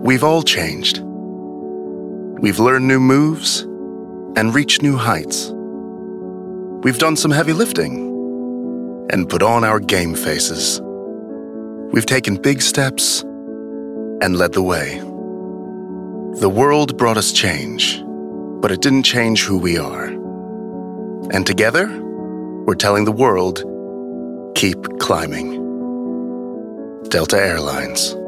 We've all changed. We've learned new moves and reached new heights. We've done some heavy lifting and put on our game faces. We've taken big steps and led the way. The world brought us change, but it didn't change who we are. And together, we're telling the world, keep climbing. Delta Airlines.